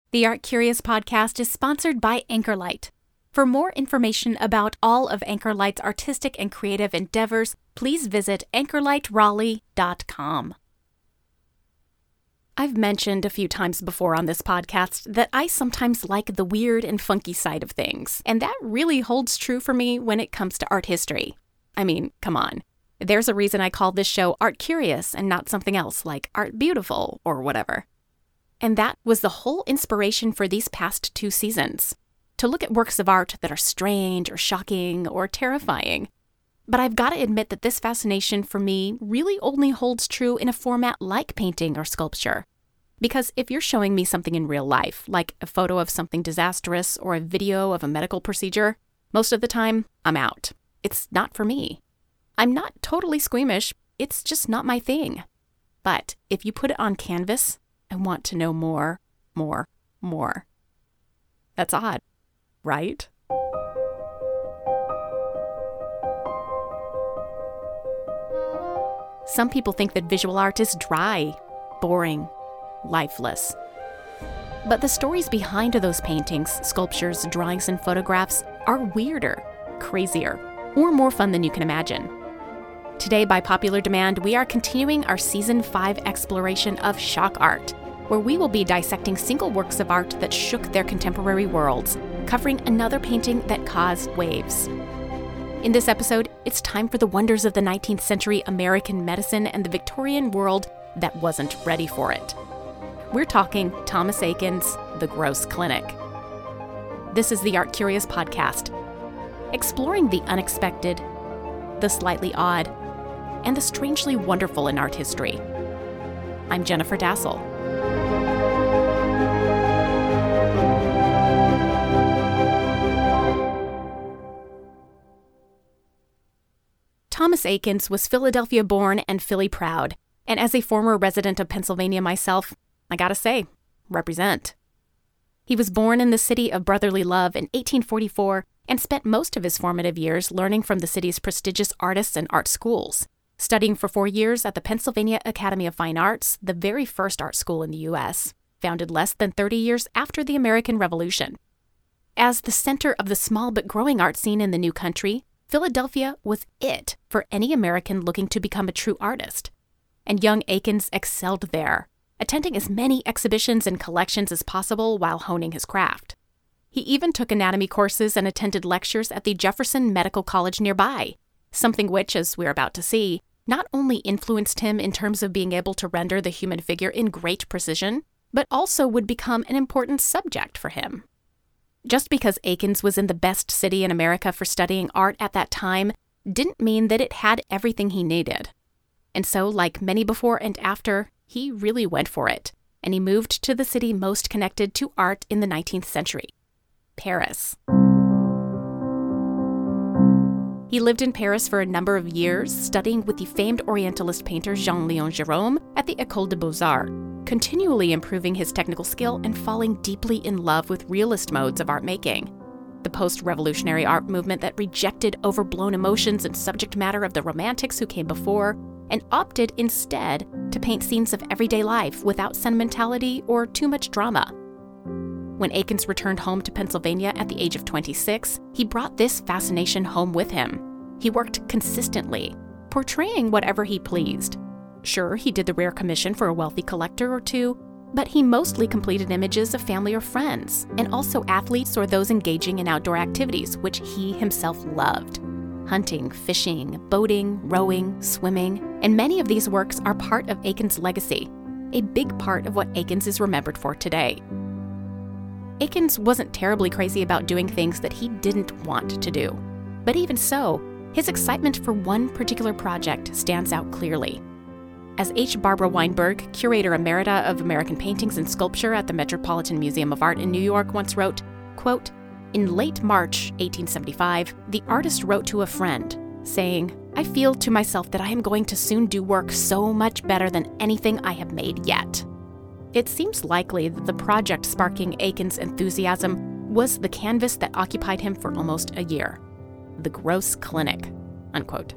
The Art Curious podcast is sponsored by Anchorlight. For more information about all of Anchorlight's artistic and creative endeavors, please visit anchorlightraleigh.com. I've mentioned a few times before on this podcast that I sometimes like the weird and funky side of things, and that really holds true for me when it comes to art history. I mean, come on. There's a reason I call this show Art Curious and not something else like Art Beautiful or whatever. And that was the whole inspiration for these past 2 seasons, to look at works of art that are strange or shocking or terrifying. But I've got to admit that this fascination for me really only holds true in a format like painting or sculpture. Because if you're showing me something in real life, like a photo of something disastrous or a video of a medical procedure, most of the time, I'm out. It's not for me. I'm not totally squeamish, it's just not my thing. But if you put it on canvas, I want to know more. That's odd, right? Some people think that visual art is dry, boring, lifeless. But the stories behind those paintings, sculptures, drawings, and photographs are weirder, crazier, or more fun than you can imagine. Today, by popular demand, we are continuing our Season 5 exploration of shock art, where we will be dissecting single works of art that shook their contemporary worlds, covering another painting that caused waves. In this episode, it's time for the wonders of the 19th century American medicine and the Victorian world that wasn't ready for it. We're talking Thomas Eakins' The Gross Clinic. This is the Art Curious podcast, exploring the unexpected, the slightly odd, and the strangely wonderful in art history. I'm Jennifer Dassel. Thomas Eakins was Philadelphia-born and Philly proud, and as a former resident of Pennsylvania myself, I gotta say, represent. He was born in the city of brotherly love in 1844 and spent most of his formative years learning from the city's prestigious artists and art schools, studying for 4 years at the Pennsylvania Academy of Fine Arts, the very first art school in the U.S., founded less than 30 years after the American Revolution. As the center of the small but growing art scene in the new country, Philadelphia was it for any American looking to become a true artist. And young Eakins excelled there, attending as many exhibitions and collections as possible while honing his craft. He even took anatomy courses and attended lectures at the Jefferson Medical College nearby, something which, as we're about to see, not only influenced him in terms of being able to render the human figure in great precision, but also would become an important subject for him. Just because Eakins was in the best city in America for studying art at that time didn't mean that it had everything he needed. And so, like many before and after, he really went for it, and he moved to the city most connected to art in the 19th century, Paris. He lived in Paris for a number of years, studying with the famed Orientalist painter Jean-Léon Gérôme at the École des Beaux-Arts, continually improving his technical skill and falling deeply in love with realist modes of art making. The post-revolutionary art movement that rejected overblown emotions and subject matter of the Romantics who came before, and opted instead to paint scenes of everyday life without sentimentality or too much drama. When Eakins returned home to Pennsylvania at the age of 26, he brought this fascination home with him. He worked consistently, portraying whatever he pleased. Sure, he did the rare commission for a wealthy collector or two, but he mostly completed images of family or friends, and also athletes or those engaging in outdoor activities, which he himself loved. Hunting, fishing, boating, rowing, swimming, and many of these works are part of Eakins' legacy, a big part of what Eakins is remembered for today. Eakins wasn't terribly crazy about doing things that he didn't want to do. But even so, his excitement for one particular project stands out clearly. As H. Barbara Weinberg, curator emerita of American paintings and sculpture at the Metropolitan Museum of Art in New York, once wrote, quote, "In late March 1875, the artist wrote to a friend, saying, 'I feel to myself that I am going to soon do work so much better than anything I have made yet.'" It seems likely that the project sparking Eakins' enthusiasm was the canvas that occupied him for almost a year, The Gross Clinic, unquote.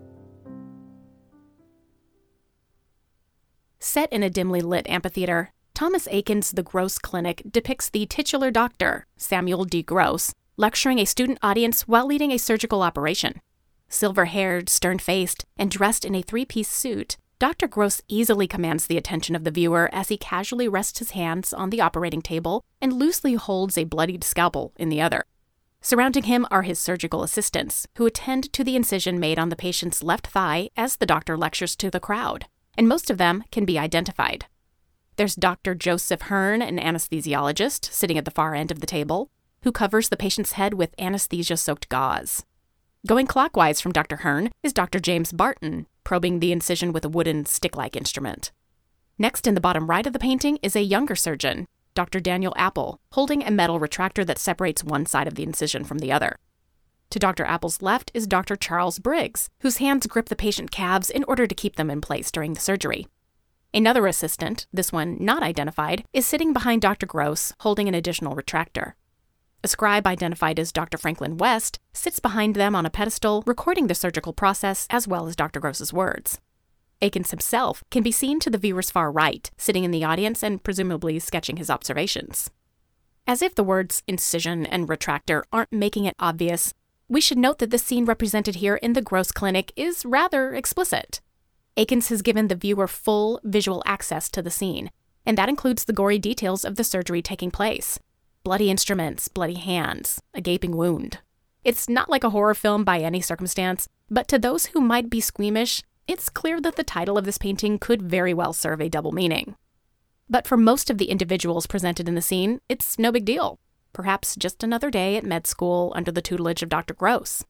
Set in a dimly lit amphitheater, Thomas Eakins' The Gross Clinic depicts the titular doctor, Samuel D. Gross, lecturing a student audience while leading a surgical operation. Silver-haired, stern-faced, and dressed in a three-piece suit, Dr. Gross easily commands the attention of the viewer as he casually rests his hands on the operating table and loosely holds a bloodied scalpel in the other. Surrounding him are his surgical assistants, who attend to the incision made on the patient's left thigh as the doctor lectures to the crowd, and most of them can be identified. There's Dr. Joseph Hearn, an anesthesiologist, sitting at the far end of the table, who covers the patient's head with anesthesia-soaked gauze. Going clockwise from Dr. Hearn is Dr. James Barton, probing the incision with a wooden stick-like instrument. Next in the bottom right of the painting is a younger surgeon, Dr. Daniel Apple, holding a metal retractor that separates one side of the incision from the other. To Dr. Apple's left is Dr. Charles Briggs, whose hands grip the patient calves in order to keep them in place during the surgery. Another assistant, this one not identified, is sitting behind Dr. Gross, holding an additional retractor. A scribe identified as Dr. Franklin West sits behind them on a pedestal, recording the surgical process as well as Dr. Gross's words. Eakins himself can be seen to the viewer's far right, sitting in the audience and presumably sketching his observations. As if the words incision and retractor aren't making it obvious, we should note that the scene represented here in the Gross Clinic is rather explicit. Eakins has given the viewer full visual access to the scene, and that includes the gory details of the surgery taking place. Bloody instruments, bloody hands, a gaping wound. It's not like a horror film by any circumstance, but to those who might be squeamish, it's clear that the title of this painting could very well serve a double meaning. But for most of the individuals presented in the scene, it's no big deal. Perhaps just another day at med school under the tutelage of Dr. Gross.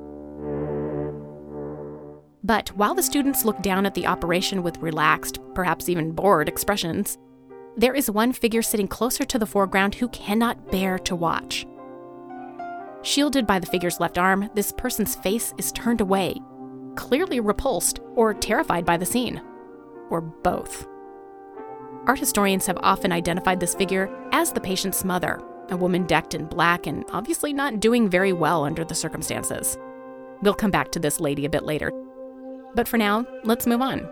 But while the students look down at the operation with relaxed, perhaps even bored expressions, there is one figure sitting closer to the foreground who cannot bear to watch. Shielded by the figure's left arm, this person's face is turned away, clearly repulsed or terrified by the scene, or both. Art historians have often identified this figure as the patient's mother, a woman decked in black and obviously not doing very well under the circumstances. We'll come back to this lady a bit later. But for now, let's move on.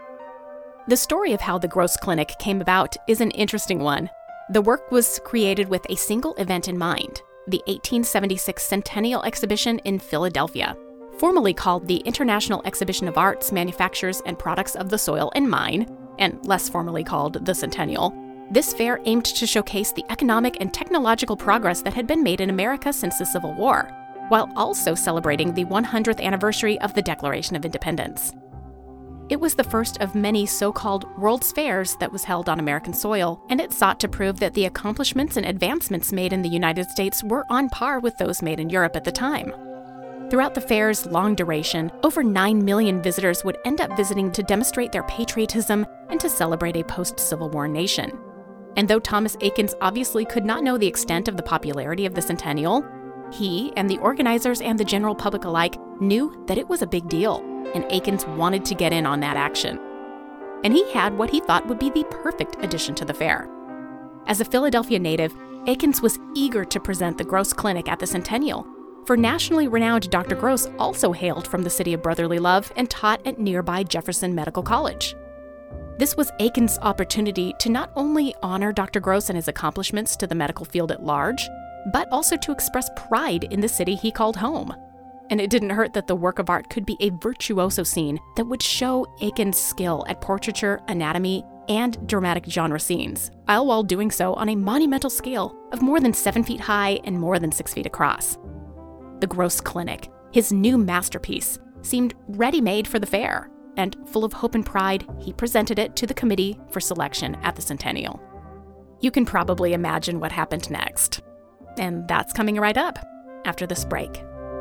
The story of how the Gross Clinic came about is an interesting one. The work was created with a single event in mind, the 1876 Centennial Exhibition in Philadelphia. Formerly called the International Exhibition of Arts, Manufactures, and Products of the Soil and Mine, and less formally called the Centennial, this fair aimed to showcase the economic and technological progress that had been made in America since the Civil War, while also celebrating the 100th anniversary of the Declaration of Independence. It was the first of many so-called World's Fairs that was held on American soil, and it sought to prove that the accomplishments and advancements made in the United States were on par with those made in Europe at the time. Throughout the fair's long duration, over 9 million visitors would end up visiting to demonstrate their patriotism and to celebrate a post-Civil War nation. And though Thomas Eakins obviously could not know the extent of the popularity of the Centennial, he and the organizers and the general public alike knew that it was a big deal, and Eakins wanted to get in on that action. And he had what he thought would be the perfect addition to the fair. As a Philadelphia native, Eakins was eager to present the Gross Clinic at the Centennial, for nationally renowned Dr. Gross also hailed from the city of brotherly love and taught at nearby Jefferson Medical College. This was Eakins' opportunity to not only honor Dr. Gross and his accomplishments to the medical field at large, but also to express pride in the city he called home. And it didn't hurt that the work of art could be a virtuoso scene that would show Eakins' skill at portraiture, anatomy, and dramatic genre scenes, all while doing so on a monumental scale of more than 7 feet high and more than 6 feet across. The Gross Clinic, his new masterpiece, seemed ready-made for the fair, and full of hope and pride, he presented it to the committee for selection at the Centennial. You can probably imagine what happened next. And that's coming right up after this break.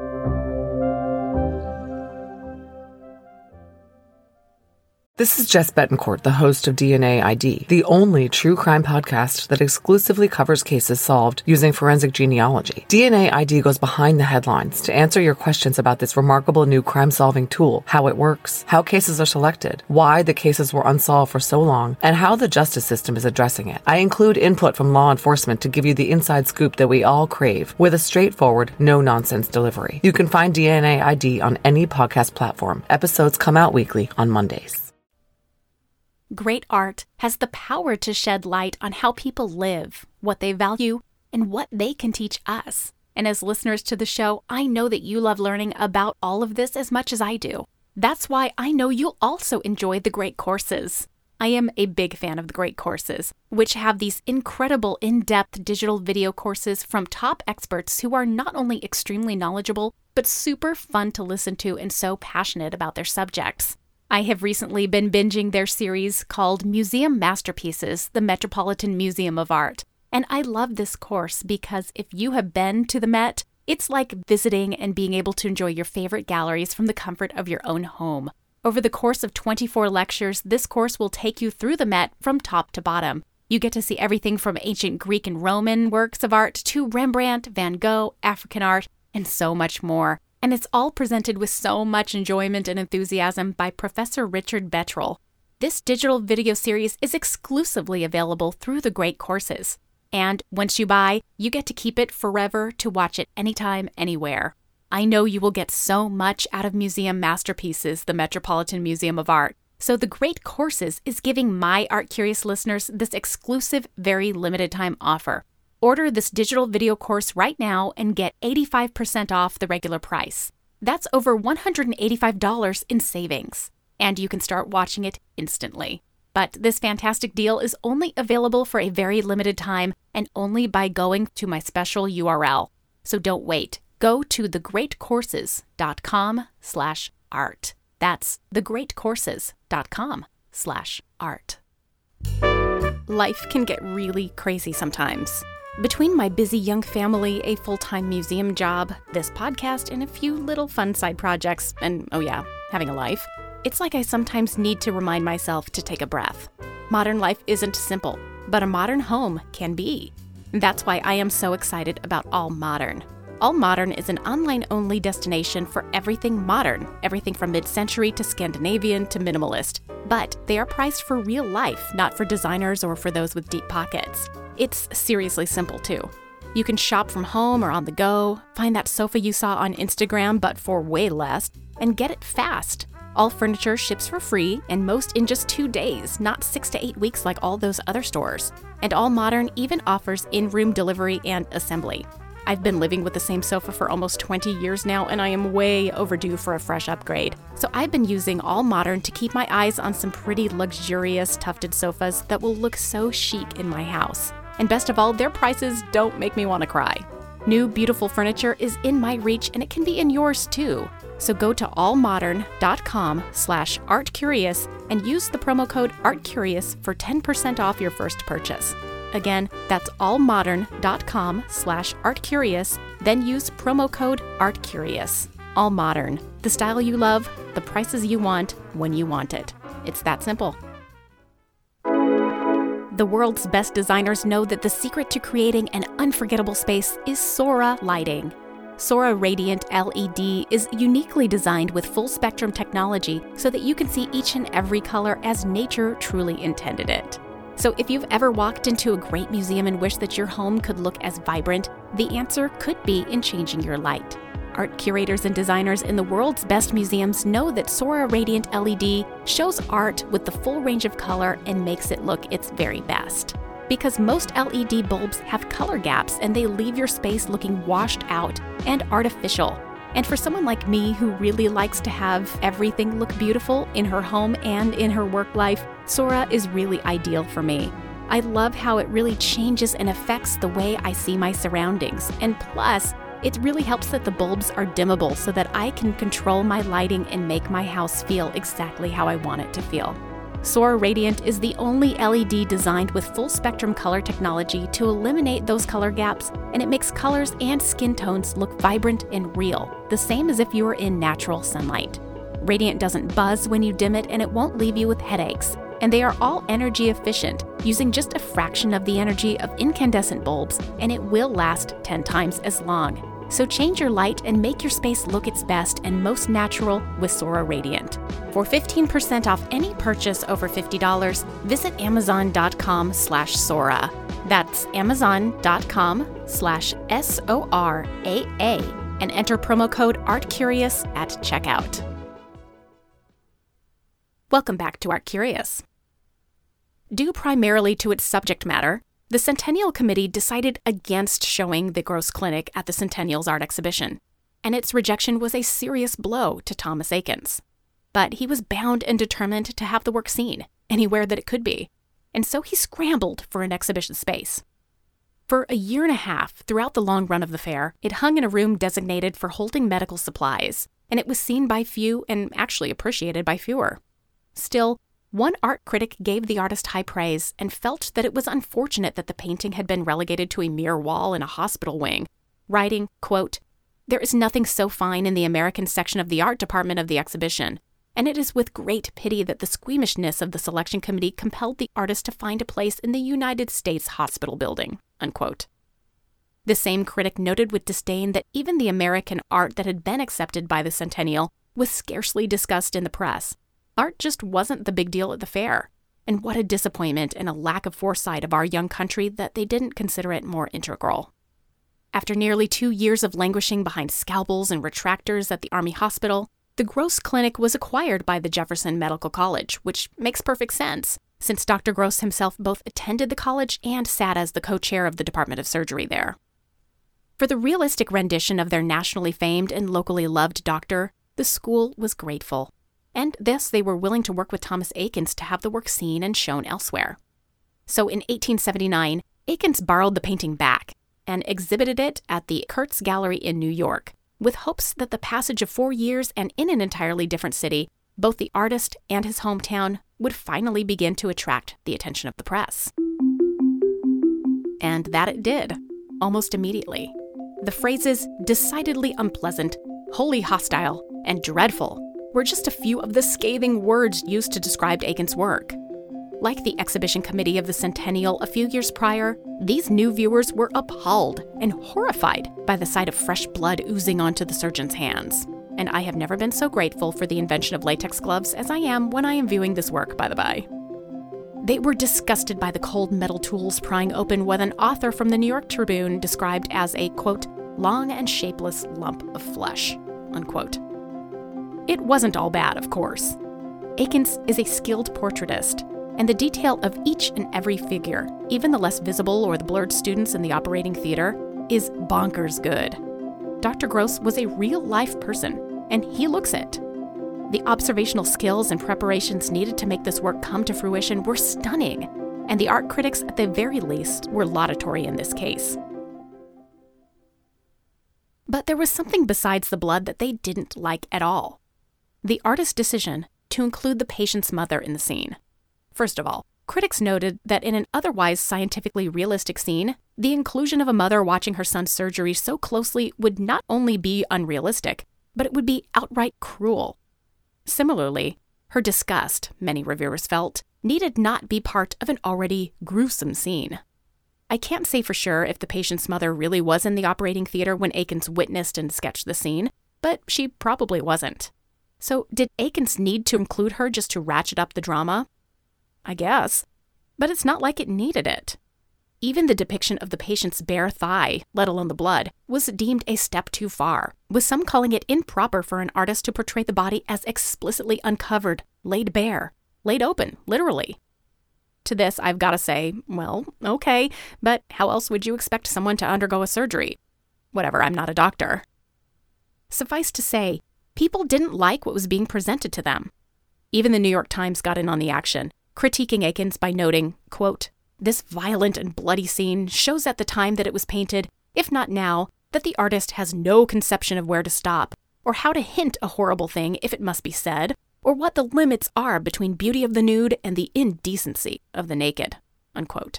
This is Jess Betancourt, the host of DNA ID, the only true crime podcast that exclusively covers cases solved using forensic genealogy. DNA ID goes behind the headlines to answer your questions about this remarkable new crime-solving tool, how it works, how cases are selected, why the cases were unsolved for so long, and how the justice system is addressing it. I include input from law enforcement to give you the inside scoop that we all crave, with a straightforward, no-nonsense delivery. You can find DNA ID on any podcast platform. Episodes come out weekly on Mondays. Great art has the power to shed light on how people live, what they value, and what they can teach us. And as listeners to the show, I know that you love learning about all of this as much as I do. That's why I know you'll also enjoy the Great Courses. I am a big fan of the Great Courses, which have these incredible in-depth digital video courses from top experts who are not only extremely knowledgeable, but super fun to listen to and so passionate about their subjects. I have recently been binging their series called Museum Masterpieces, the Metropolitan Museum of Art. And I love this course because if you have been to the Met, it's like visiting and being able to enjoy your favorite galleries from the comfort of your own home. Over the course of 24 lectures, this course will take you through the Met from top to bottom. You get to see everything from ancient Greek and Roman works of art to Rembrandt, Van Gogh, African art, and so much more. And it's all presented with so much enjoyment and enthusiasm by Professor Richard Bettrell. This digital video series is exclusively available through the Great Courses. And once you buy, you get to keep it forever to watch it anytime, anywhere. I know you will get so much out of Museum Masterpieces, the Metropolitan Museum of Art. So the Great Courses is giving my Art Curious listeners this exclusive, very limited time offer. Order this digital video course right now and get 85% off the regular price. That's over $185 in savings. And you can start watching it instantly. But this fantastic deal is only available for a very limited time and only by going to my special URL. So don't wait. Go to thegreatcourses.com/art. That's thegreatcourses.com/art. Life can get really crazy sometimes. Between my busy young family, a full-time museum job, this podcast, and a few little fun side projects, and oh yeah, having a life, it's like I sometimes need to remind myself to take a breath. Modern life isn't simple, but a modern home can be. That's why I am so excited about All Modern. All Modern is an online-only destination for everything modern, everything from mid-century to Scandinavian to minimalist. But they are priced for real life, not for designers or for those with deep pockets. It's seriously simple, too. You can shop from home or on the go, find that sofa you saw on Instagram but for way less, and get it fast. All furniture ships for free, and most in just 2 days, not 6 to 8 weeks like all those other stores. And All Modern even offers in-room delivery and assembly. I've been living with the same sofa for almost 20 years now, and I am way overdue for a fresh upgrade. So I've been using All Modern to keep my eyes on some pretty luxurious tufted sofas that will look so chic in my house. And best of all, their prices don't make me want to cry. New beautiful furniture is in my reach, and it can be in yours too. So go to allmodern.com/artcurious and use the promo code ARTCurious for 10% off your first purchase. Again, that's allmodern.com/artcurious, then use promo code ARTCurious. All Modern, the style you love, the prices you want, when you want it. It's that simple. The world's best designers know that the secret to creating an unforgettable space is Sora lighting. Sora Radiant LED is uniquely designed with full spectrum technology so that you can see each and every color as nature truly intended it. So if you've ever walked into a great museum and wished that your home could look as vibrant, the answer could be in changing your light. Art curators and designers in the world's best museums know that Sora Radiant LED shows art with the full range of color and makes it look its very best. Because most LED bulbs have color gaps and they leave your space looking washed out and artificial. And for someone like me who really likes to have everything look beautiful in her home and in her work life, Sora is really ideal for me. I love how it really changes and affects the way I see my surroundings. And plus, it really helps that the bulbs are dimmable so that I can control my lighting and make my house feel exactly how I want it to feel. Sora Radiant is the only LED designed with full spectrum color technology to eliminate those color gaps, and it makes colors and skin tones look vibrant and real, the same as if you were in natural sunlight. Radiant doesn't buzz when you dim it, and it won't leave you with headaches. And they are all energy efficient, using just a fraction of the energy of incandescent bulbs, and it will last 10 times as long. So change your light and make your space look its best and most natural with Sora Radiant. For 15% off any purchase over $50, visit amazon.com/Sora. That's amazon.com/SORAA and enter promo code ARTCurious at checkout. Welcome back to Art Curious. Due primarily to its subject matter, the Centennial Committee decided against showing the Gross Clinic at the Centennial's art exhibition, and its rejection was a serious blow to Thomas Eakins. But he was bound and determined to have the work seen, anywhere that it could be, and so he scrambled for an exhibition space. For a year and a half, throughout the long run of the fair, it hung in a room designated for holding medical supplies, and it was seen by few and actually appreciated by fewer. Still, one art critic gave the artist high praise and felt that it was unfortunate that the painting had been relegated to a mere wall in a hospital wing, writing, quote, "There is nothing so fine in the American section of the art department of the exhibition, and it is with great pity that the squeamishness of the selection committee compelled the artist to find a place in the United States hospital building," unquote. The same critic noted with disdain that even the American art that had been accepted by the Centennial was scarcely discussed in the press. Art just wasn't the big deal at the fair, and what a disappointment and a lack of foresight of our young country that they didn't consider it more integral. After nearly 2 years of languishing behind scalpels and retractors at the Army Hospital, the Gross Clinic was acquired by the Jefferson Medical College, which makes perfect sense, since Dr. Gross himself both attended the college and sat as the co-chair of the Department of Surgery there. For the realistic rendition of their nationally famed and locally loved doctor, the school was grateful. And thus they were willing to work with Thomas Eakins to have the work seen and shown elsewhere. So in 1879, Eakins borrowed the painting back and exhibited it at the Kurtz Gallery in New York, with hopes that the passage of 4 years and in an entirely different city, both the artist and his hometown would finally begin to attract the attention of the press. And that it did, almost immediately. The phrases decidedly unpleasant, wholly hostile, and dreadful were just a few of the scathing words used to describe Eakins' work. Like the exhibition committee of the Centennial a few years prior, these new viewers were appalled and horrified by the sight of fresh blood oozing onto the surgeon's hands. And I have never been so grateful for the invention of latex gloves as I am when I am viewing this work, by the by. They were disgusted by the cold metal tools prying open what an author from the New York Tribune described as a, quote, long and shapeless lump of flesh, unquote. It wasn't all bad, of course. Eakins is a skilled portraitist, and the detail of each and every figure, even the less visible or the blurred students in the operating theater, is bonkers good. Dr. Gross was a real-life person, and he looks it. The observational skills and preparations needed to make this work come to fruition were stunning, and the art critics, at the very least, were laudatory in this case. But there was something besides the blood that they didn't like at all. The artist's decision to include the patient's mother in the scene. First of all, critics noted that in an otherwise scientifically realistic scene, the inclusion of a mother watching her son's surgery so closely would not only be unrealistic, but it would be outright cruel. Similarly, her disgust, many reviewers felt, needed not be part of an already gruesome scene. I can't say for sure if the patient's mother really was in the operating theater when Eakins witnessed and sketched the scene, but she probably wasn't. So did Eakins need to include her just to ratchet up the drama? I guess. But it's not like it needed it. Even the depiction of the patient's bare thigh, let alone the blood, was deemed a step too far, with some calling it improper for an artist to portray the body as explicitly uncovered, laid bare, laid open, literally. To this, I've got to say, well, okay, but how else would you expect someone to undergo a surgery? Whatever, I'm not a doctor. Suffice to say, people didn't like what was being presented to them. Even the New York Times got in on the action, critiquing Eakins by noting, quote, "This violent and bloody scene shows at the time that it was painted, if not now, that the artist has no conception of where to stop, or how to hint a horrible thing if it must be said, or what the limits are between beauty of the nude and the indecency of the naked," unquote.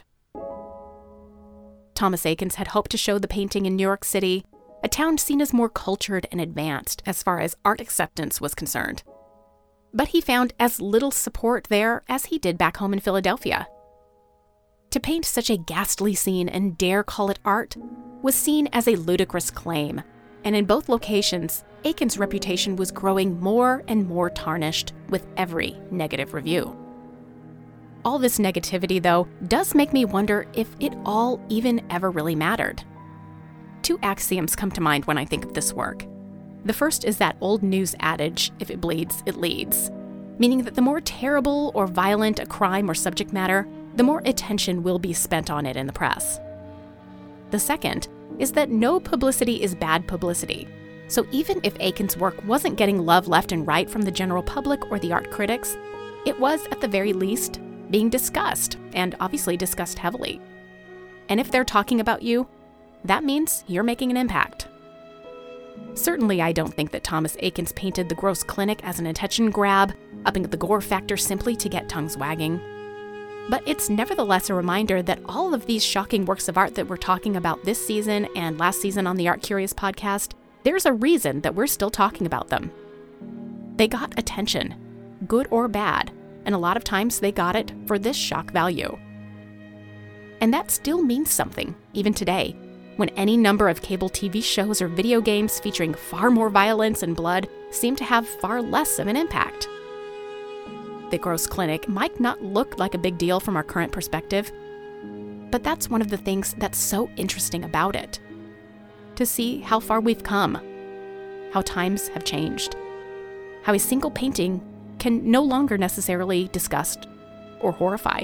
Thomas Eakins had hoped to show the painting in New York City, a town seen as more cultured and advanced as far as art acceptance was concerned. But he found as little support there as he did back home in Philadelphia. To paint such a ghastly scene and dare call it art was seen as a ludicrous claim, and in both locations, Eakins' reputation was growing more and more tarnished with every negative review. All this negativity, though, does make me wonder if it all even ever really mattered. Two axioms come to mind when I think of this work. The first is that old news adage, if it bleeds, it leads, meaning that the more terrible or violent a crime or subject matter, the more attention will be spent on it in the press. The second is that no publicity is bad publicity. So even if Eakins' work wasn't getting love left and right from the general public or the art critics, it was, at the very least, being discussed, and obviously discussed heavily. And if they're talking about you, that means you're making an impact. Certainly, I don't think that Thomas Eakins painted the Gross Clinic as an attention grab, upping the gore factor simply to get tongues wagging. But it's nevertheless a reminder that all of these shocking works of art that we're talking about this season and last season on the Art Curious podcast, there's a reason that we're still talking about them. They got attention, good or bad, and a lot of times they got it for this shock value. And that still means something, even today, when any number of cable TV shows or video games featuring far more violence and blood seem to have far less of an impact. The Gross Clinic might not look like a big deal from our current perspective, but that's one of the things that's so interesting about it. To see how far we've come, how times have changed, how a single painting can no longer necessarily disgust or horrify.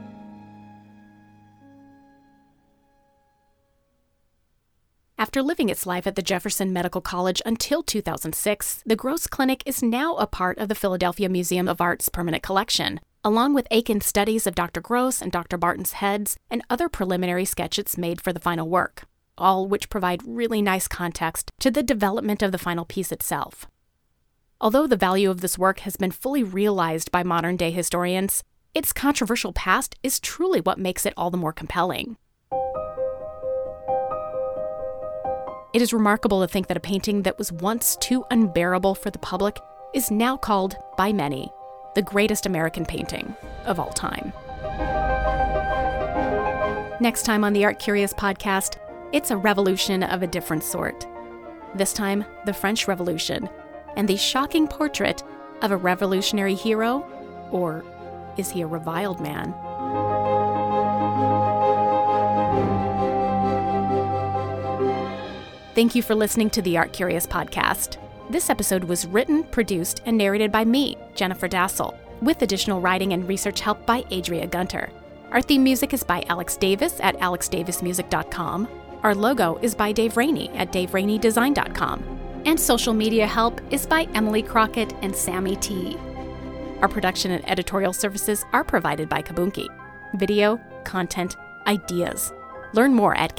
After living its life at the Jefferson Medical College until 2006, the Gross Clinic is now a part of the Philadelphia Museum of Art's permanent collection, along with Eakins' studies of Dr. Gross and Dr. Barton's heads and other preliminary sketches made for the final work, all which provide really nice context to the development of the final piece itself. Although the value of this work has been fully realized by modern-day historians, its controversial past is truly what makes it all the more compelling. It is remarkable to think that a painting that was once too unbearable for the public is now called, by many, the greatest American painting of all time. Next time on the Art Curious podcast, it's a revolution of a different sort. This time, the French Revolution, and the shocking portrait of a revolutionary hero, or is he a reviled man? Thank you for listening to the Art Curious podcast. This episode was written, produced, and narrated by me, Jennifer Dassel, with additional writing and research help by Adria Gunter. Our theme music is by Alex Davis at alexdavismusic.com. Our logo is by Dave Rainey at daverainydesign.com. And social media help is by Emily Crockett and Sammy T. Our production and editorial services are provided by Kabunki. Video, content, ideas. Learn more at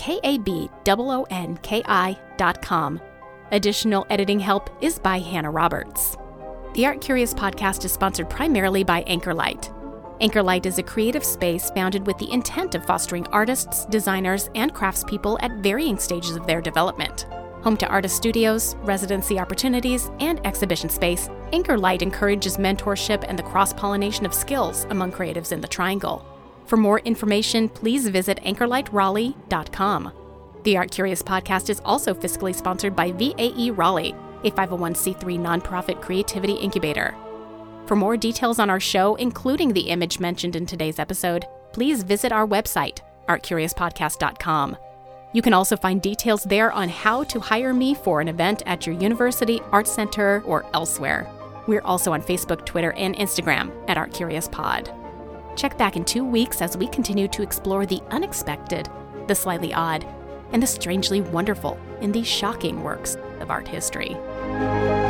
kabonki.com. Additional editing help is by Hannah Roberts. The Art Curious podcast is sponsored primarily by Anchorlight. Anchorlight is a creative space founded with the intent of fostering artists, designers, and craftspeople at varying stages of their development. Home to artist studios, residency opportunities, and exhibition space, Anchorlight encourages mentorship and the cross-pollination of skills among creatives in the Triangle. For more information, please visit anchorlightraleigh.com. The Art Curious podcast is also fiscally sponsored by VAE Raleigh, a 501c3 nonprofit creativity incubator. For more details on our show, including the image mentioned in today's episode, please visit our website, artcuriouspodcast.com. You can also find details there on how to hire me for an event at your university, art center, or elsewhere. We're also on Facebook, Twitter, and Instagram at Art Curious Pod. Check back in 2 weeks as we continue to explore the unexpected, the slightly odd, and the strangely wonderful in these shocking works of art history.